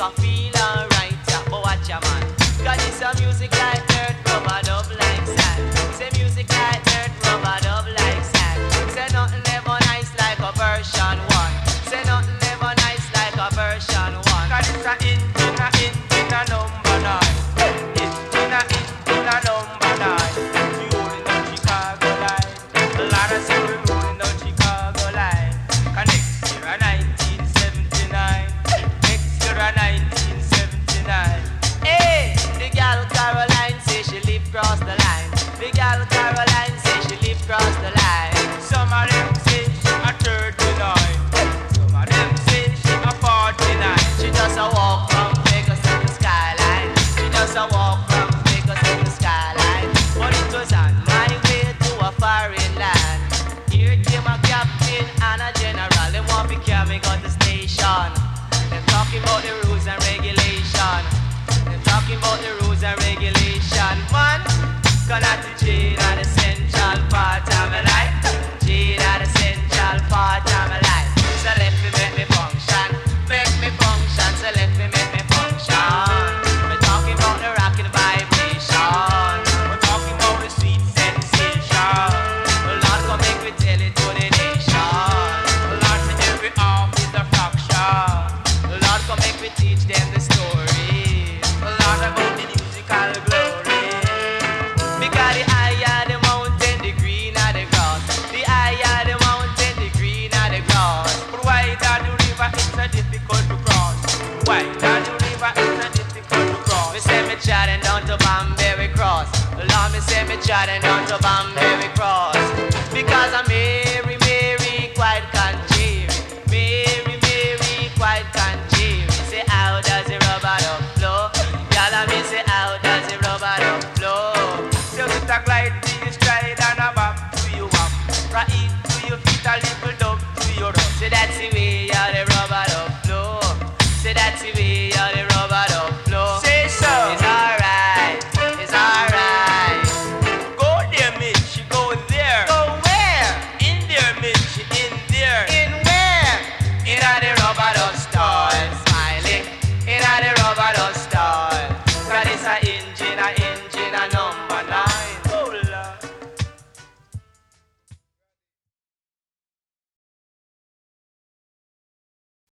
a feel alright, yeah, but watch ya man. Cause it's a music like dirt, rubber dub like sand. Say music like dirt, rubber dub like sand. Say nothing ever nice like a version 1. Say nothing ever nice like a version 1. Cause it's a engine, a number 9. Engine, a number 9. We rolling down Chicago line. A lot of say we rolling down Chicago line. Cause next year a 1979. Next year a 1979. Hey, the gal Caroline say she live cross the line. The gal Caroline say she live cross the line. Some of them say she a 39. Some of them say she a 49. She just a walk from Vegas to the skyline. She just a walk from Vegas to the skyline. But it was on my way to a foreign land. Here came a captain and a general. They want me carry me got the station. They're talking about the rules and regulation. They're talking about the rules and regulation. Man, gonna to jail at the central part of my life. Jail at the central part of my life. So let me make me function. Make me function. So let me make me function. We're talking about the rockin' vibration. We're talking about the sweet sensation. Well, Lord, come make me tell it to the nation. Well, Lord, to every arm is a fraction. Well, Lord, come make me teach them the story. Well, Lord, about the musical glory. Because the higher the mountain, the greener the grass. The higher the mountain, the greener the grass. But wider the river, it's so difficult to cross. Wider the river, it's so difficult to cross. Me say me chatting down to Banbury Cross. Lord, me say me chatting down to Banbury Cross. Because I'm Mary, Mary, quite concheery. Mary, Mary, quite concheery. Say how does the rubber duck flow? Y'all me say how does the rubber duck flow? Just a glide to your stride and a bop to your wop. Right to your feet a little dub to your up. Say that's the way how the rubber duck flow. Say that's the way